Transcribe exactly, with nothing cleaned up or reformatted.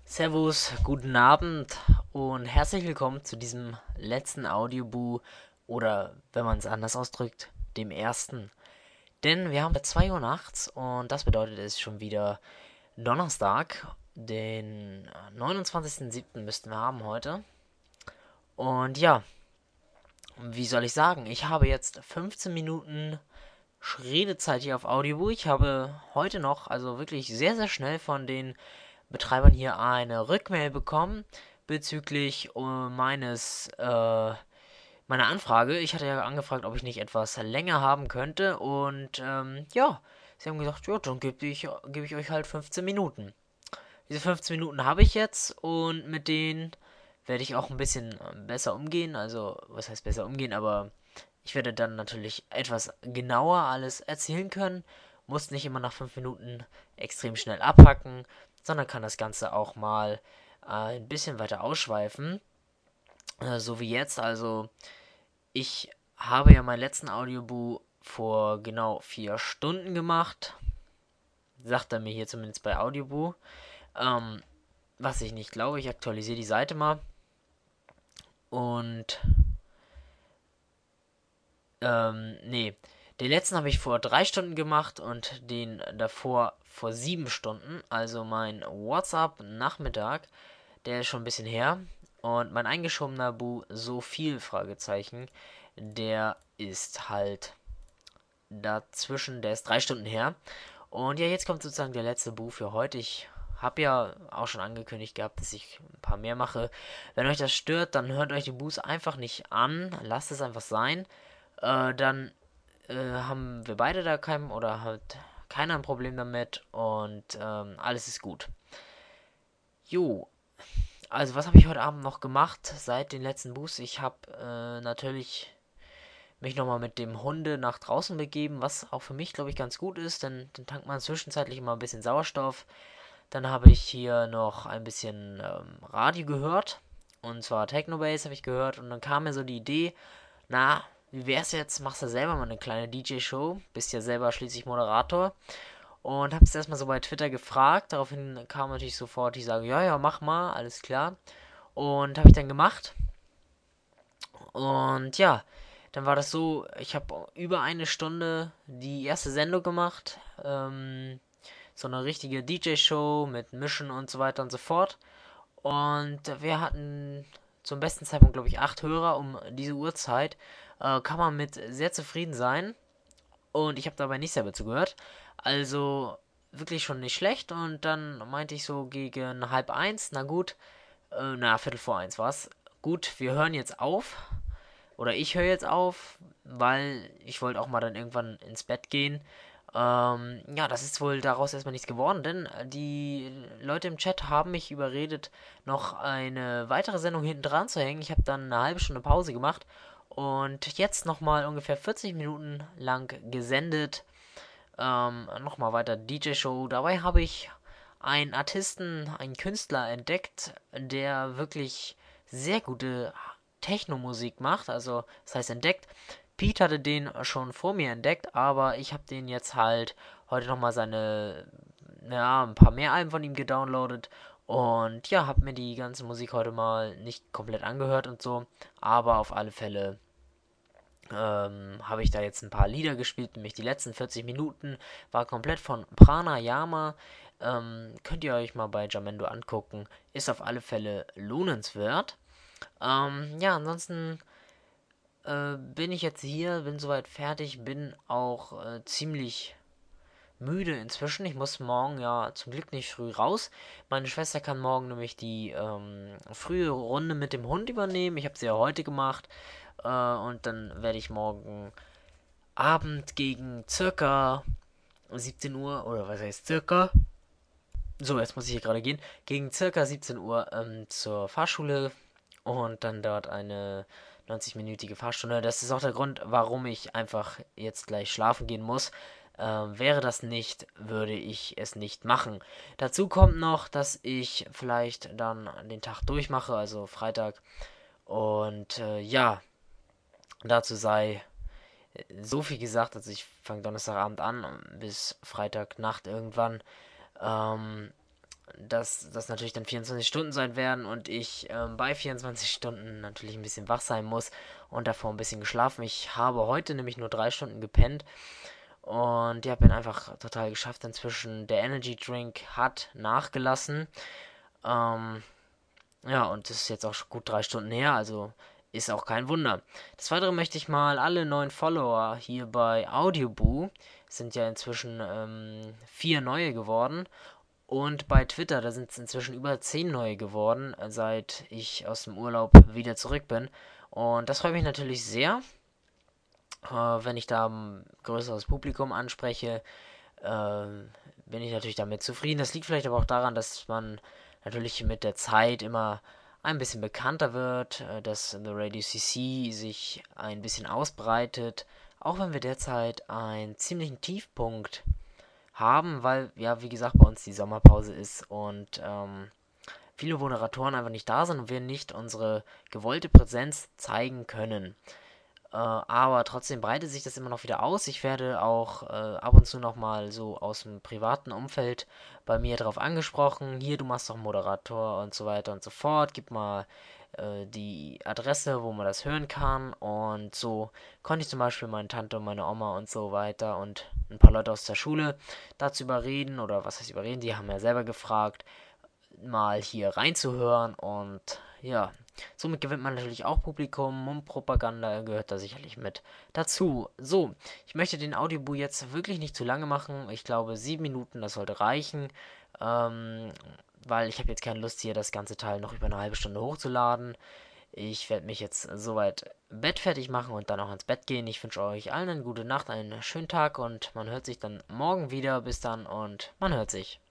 Servus, guten Abend und herzlich willkommen zu diesem letzten Audioboo oder, wenn man es anders ausdrückt, dem ersten. Denn wir haben jetzt zwei Uhr nachts und das bedeutet, es ist schon wieder Donnerstag, den neunundzwanzigsten siebten müssten wir haben heute. Und ja, wie soll ich sagen, ich habe jetzt fünfzehn Minuten Redezeit hier auf Audioboo. Ich habe heute noch, also wirklich sehr, sehr schnell von den Betreibern hier eine Rückmail bekommen bezüglich äh, meines äh, meiner Anfrage. Ich hatte ja angefragt, ob ich nicht etwas länger haben könnte und ähm, ja, sie haben gesagt, ja, dann gebe ich, gebe ich euch halt fünfzehn Minuten. Diese fünfzehn Minuten habe ich jetzt und mit denen werde ich auch ein bisschen äh, besser umgehen. Also, was heißt besser umgehen, aber ich werde dann natürlich etwas genauer alles erzählen können. Muss nicht immer nach fünf Minuten extrem schnell abhacken, sondern kann das Ganze auch mal äh, ein bisschen weiter ausschweifen. Äh, so wie jetzt. Also, ich habe ja meinen letzten Audioboo vor genau vier Stunden gemacht. Sagt er mir hier zumindest bei Audioboo. Ähm, was ich nicht glaube, ich aktualisiere die Seite mal. Und Ähm, nee. Den letzten habe ich vor drei Stunden gemacht und den davor vor sieben Stunden. Also mein WhatsApp-Nachmittag, der ist schon ein bisschen her. Und mein eingeschobener Bu so viel Fragezeichen, der ist halt dazwischen, der ist drei Stunden her. Und ja, jetzt kommt sozusagen der letzte Bu für heute. Ich habe ja auch schon angekündigt gehabt, dass ich ein paar mehr mache. Wenn euch das stört, dann hört euch die Bus einfach nicht an. Lasst es einfach sein. Äh, dann äh, haben wir beide da kein oder halt keiner ein Problem damit und ähm, alles ist gut. Jo, also was habe ich heute Abend noch gemacht seit den letzten Boosts? Ich habe äh, natürlich mich nochmal mit dem Hunde nach draußen begeben, was auch für mich, glaube ich, ganz gut ist, denn dann tankt man zwischenzeitlich immer ein bisschen Sauerstoff. Dann habe ich hier noch ein bisschen ähm, Radio gehört, und zwar Technobase habe ich gehört, und dann kam mir so die Idee, na, wie wär's jetzt, machst du selber mal eine kleine D J-Show, bist ja selber schließlich Moderator, und hab's erstmal so bei Twitter gefragt, daraufhin kam natürlich sofort die Sage, ja, ja, mach mal, alles klar, und habe ich dann gemacht, und ja, dann war das so, ich habe über eine Stunde die erste Sendung gemacht, ähm, so eine richtige D J-Show mit Mischen und so weiter und so fort. Und wir hatten zum besten Zeitpunkt, glaube ich, acht Hörer um diese Uhrzeit. Äh, kann man mit sehr zufrieden sein. Und ich habe dabei nicht selber zugehört. Also wirklich schon nicht schlecht. Und dann meinte ich so gegen halb eins, na gut, äh, na, Viertel vor eins war's. Gut, wir hören jetzt auf. Oder ich höre jetzt auf, weil ich wollte auch mal dann irgendwann ins Bett gehen. Ähm, ja, das ist wohl daraus erstmal nichts geworden, denn die Leute im Chat haben mich überredet, noch eine weitere Sendung hinten dran zu hängen. Ich habe dann eine halbe Stunde Pause gemacht und jetzt nochmal ungefähr vierzig Minuten lang gesendet. Ähm, nochmal weiter D J-Show. Dabei habe ich einen Artisten, einen Künstler entdeckt, der wirklich sehr gute Techno-Musik macht. Also, das heißt entdeckt. Pete hatte den schon vor mir entdeckt, aber ich habe den jetzt halt heute nochmal seine, ja, ein paar mehr Alben von ihm gedownloadet. Und ja, habe mir die ganze Musik heute mal nicht komplett angehört und so. Aber auf alle Fälle ähm, habe ich da jetzt ein paar Lieder gespielt, nämlich die letzten vierzig Minuten war komplett von Pranayama. Ähm, könnt ihr euch mal bei Jamendo angucken. Ist auf alle Fälle lohnenswert. Ähm, ja, ansonsten äh, bin ich jetzt hier, bin soweit fertig, bin auch äh, ziemlich müde inzwischen. Ich muss morgen ja zum Glück nicht früh raus. Meine Schwester kann morgen nämlich die ähm, frühe Runde mit dem Hund übernehmen. Ich habe sie ja heute gemacht. Äh, und dann werde ich morgen Abend gegen circa siebzehn Uhr, oder was heißt circa? So, jetzt muss ich hier gerade gehen. Gegen circa siebzehn Uhr ähm, zur Fahrschule und dann dort eine neunzig-minütige Fahrstunde. Das ist auch der Grund, warum ich einfach jetzt gleich schlafen gehen muss. Ähm, wäre das nicht, würde ich es nicht machen. Dazu kommt noch, dass ich vielleicht dann den Tag durchmache, also Freitag. Und äh, ja, dazu sei so viel gesagt, also ich fange Donnerstagabend an bis Freitagnacht irgendwann. Ähm, dass das natürlich dann vierundzwanzig Stunden sein werden und ich ähm, bei vierundzwanzig Stunden natürlich ein bisschen wach sein muss und davor ein bisschen geschlafen. Ich habe heute nämlich nur drei Stunden gepennt und ja, bin einfach total geschafft inzwischen. Der Energy Drink hat nachgelassen. Ähm, ja, und das ist jetzt auch schon gut drei Stunden her, also ist auch kein Wunder. Des Weiteren möchte ich mal alle neuen Follower hier bei Audioboo, sind ja inzwischen ähm, vier neue geworden. Und bei Twitter, da sind es inzwischen über zehn neue geworden, äh, seit ich aus dem Urlaub wieder zurück bin. Und das freut mich natürlich sehr, äh, wenn ich da ein größeres Publikum anspreche. Äh, bin ich natürlich damit zufrieden. Das liegt vielleicht aber auch daran, dass man natürlich mit der Zeit immer ein bisschen bekannter wird, äh, dass The Radio C C sich ein bisschen ausbreitet, auch wenn wir derzeit einen ziemlichen Tiefpunkt haben, weil, ja, wie gesagt, bei uns die Sommerpause ist und ähm, viele Moderatoren einfach nicht da sind und wir nicht unsere gewollte Präsenz zeigen können. Äh, aber trotzdem breitet sich das immer noch wieder aus. Ich werde auch äh, ab und zu nochmal so aus dem privaten Umfeld bei mir drauf angesprochen. Hier, du machst doch Moderator und so weiter und so fort. Gib mal äh, die Adresse, wo man das hören kann. Und so konnte ich zum Beispiel meine Tante und meine Oma und so weiter und ein paar Leute aus der Schule dazu überreden. Oder was heißt überreden? Die haben ja selber gefragt, mal hier reinzuhören. Und ja, somit gewinnt man natürlich auch Publikum. Mundpropaganda gehört da sicherlich mit dazu. So, ich möchte den Audiobook jetzt wirklich nicht zu lange machen. Ich glaube, sieben Minuten, das sollte reichen. Ähm, weil ich habe jetzt keine Lust, hier das ganze Teil noch über eine halbe Stunde hochzuladen. Ich werde mich jetzt soweit bettfertig machen und dann auch ins Bett gehen. Ich wünsche euch allen eine gute Nacht, einen schönen Tag und man hört sich dann morgen wieder. Bis dann und man hört sich.